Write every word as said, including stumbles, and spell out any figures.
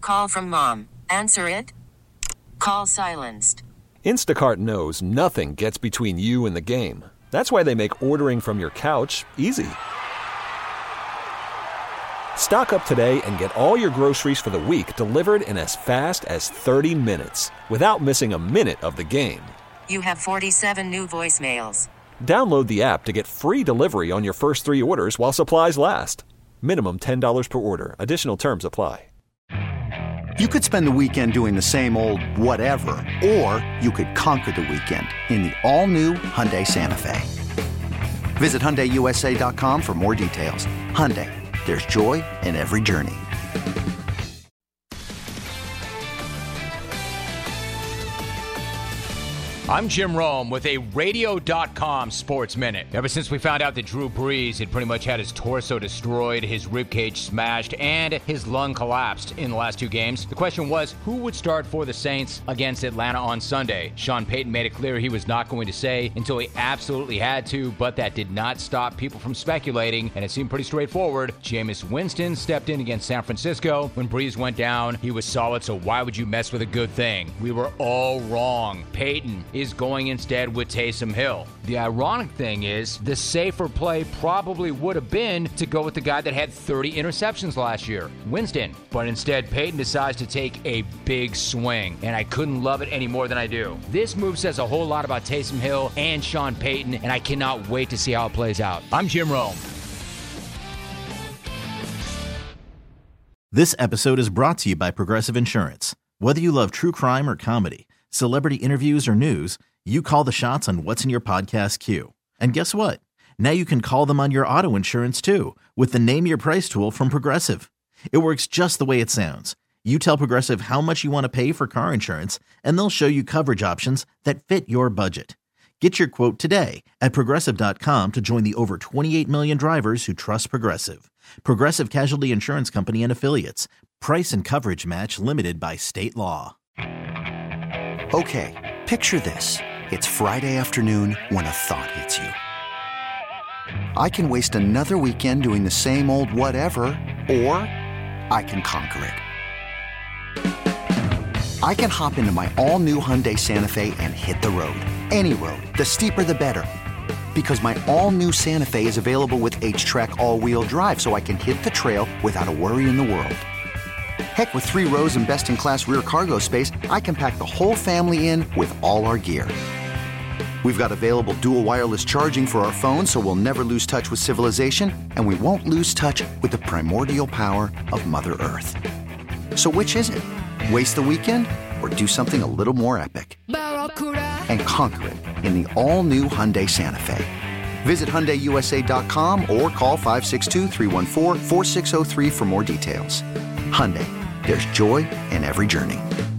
call from mom. Answer it. Call silenced. Instacart knows nothing gets between you and the game. That's why they make ordering from your couch easy. Stock up today and get all your groceries for the week delivered in as fast as thirty minutes without missing a minute of the game. You have forty-seven new voicemails. Download the app to get free delivery on your first three orders while supplies last. Minimum ten dollars per order. Additional terms apply. You could spend the weekend doing the same old whatever, or you could conquer the weekend in the all-new Hyundai Santa Fe. Visit Hyundai U S A dot com for more details. Hyundai, there's joy in every journey. I'm Jim Rome with a radio dot com Sports Minute. Ever since we found out that Drew Brees had pretty much had his torso destroyed, his ribcage smashed, and his lung collapsed in the last two games, the question was, who would start for the Saints against Atlanta on Sunday? Sean Payton made it clear he was not going to say until he absolutely had to, but that did not stop people from speculating, and it seemed pretty straightforward. Jameis Winston stepped in against San Francisco. When Brees went down, he was solid, so why would you mess with a good thing? We were all wrong. Payton is going instead with Taysom Hill. The ironic thing is, the safer play probably would have been to go with the guy that had thirty interceptions last year, Winston. But instead, Payton decides to take a big swing, and I couldn't love it any more than I do. This move says a whole lot about Taysom Hill and Sean Payton, and I cannot wait to see how it plays out. I'm Jim Rome. This episode is brought to you by Progressive Insurance. Whether you love true crime or comedy, celebrity interviews or news, you call the shots on what's in your podcast queue. And guess what? Now you can call them on your auto insurance too with the Name Your Price tool from Progressive. It works just the way it sounds. You tell Progressive how much you want to pay for car insurance, and they'll show you coverage options that fit your budget. Get your quote today at Progressive dot com to join the over twenty-eight million drivers who trust Progressive. Progressive Casualty Insurance Company and Affiliates. Price and coverage match limited by state law. Okay, picture this. It's Friday afternoon when a thought hits you. I can waste another weekend doing the same old whatever, or I can conquer it. I can hop into my all-new Hyundai Santa Fe and hit the road. Any road. The steeper, the better. Because my all-new Santa Fe is available with H-Track all-wheel drive, so I can hit the trail without a worry in the world. Heck, with three rows and best-in-class rear cargo space, I can pack the whole family in with all our gear. We've got available dual wireless charging for our phones, so we'll never lose touch with civilization, and we won't lose touch with the primordial power of Mother Earth. So which is it? Waste the weekend or do something a little more epic? And conquer it in the all-new Hyundai Santa Fe. Visit Hyundai U S A dot com or call five six two, three one four, four six zero three for more details. Hyundai, there's joy in every journey.